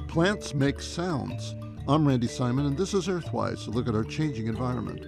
Plants make sounds. I'm Randy Simon, and this is Earthwise, a look at our changing environment.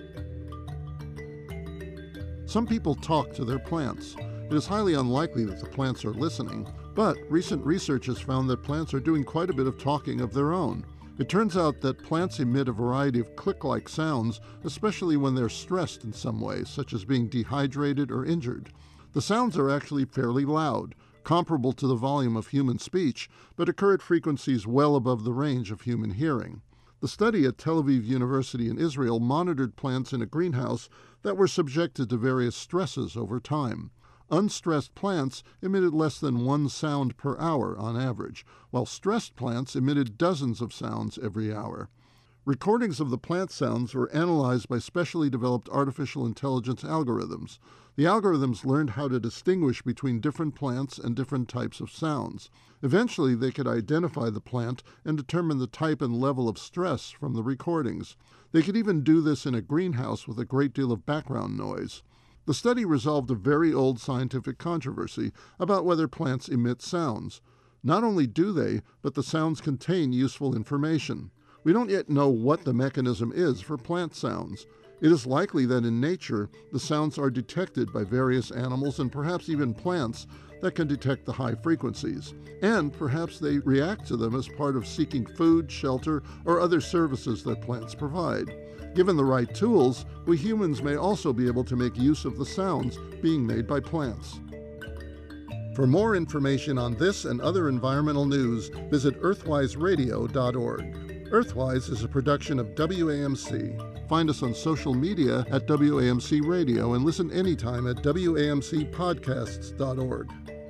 Some people talk to their plants. It is highly unlikely that the plants are listening, but recent research has found that plants are doing quite a bit of talking of their own. It turns out that plants emit a variety of click-like sounds, especially when they're stressed in some way, such as being dehydrated or injured. The sounds are actually fairly loud, comparable to the volume of human speech, but occur at frequencies well above the range of human hearing. The study at Tel Aviv University in Israel monitored plants in a greenhouse that were subjected to various stresses over time. Unstressed plants emitted less than one sound per hour on average, while stressed plants emitted dozens of sounds every hour. Recordings of the plant sounds were analyzed by specially developed artificial intelligence algorithms. The algorithms learned how to distinguish between different plants and different types of sounds. Eventually, they could identify the plant and determine the type and level of stress from the recordings. They could even do this in a greenhouse with a great deal of background noise. The study resolved a very old scientific controversy about whether plants emit sounds. Not only do they, but the sounds contain useful information. We don't yet know what the mechanism is for plant sounds. It is likely that in nature, the sounds are detected by various animals and perhaps even plants that can detect the high frequencies. And perhaps they react to them as part of seeking food, shelter, or other services that plants provide. Given the right tools, we humans may also be able to make use of the sounds being made by plants. For more information on this and other environmental news, visit earthwiseradio.org. Earthwise is a production of WAMC. Find us on social media at WAMC Radio and listen anytime at WAMCpodcasts.org.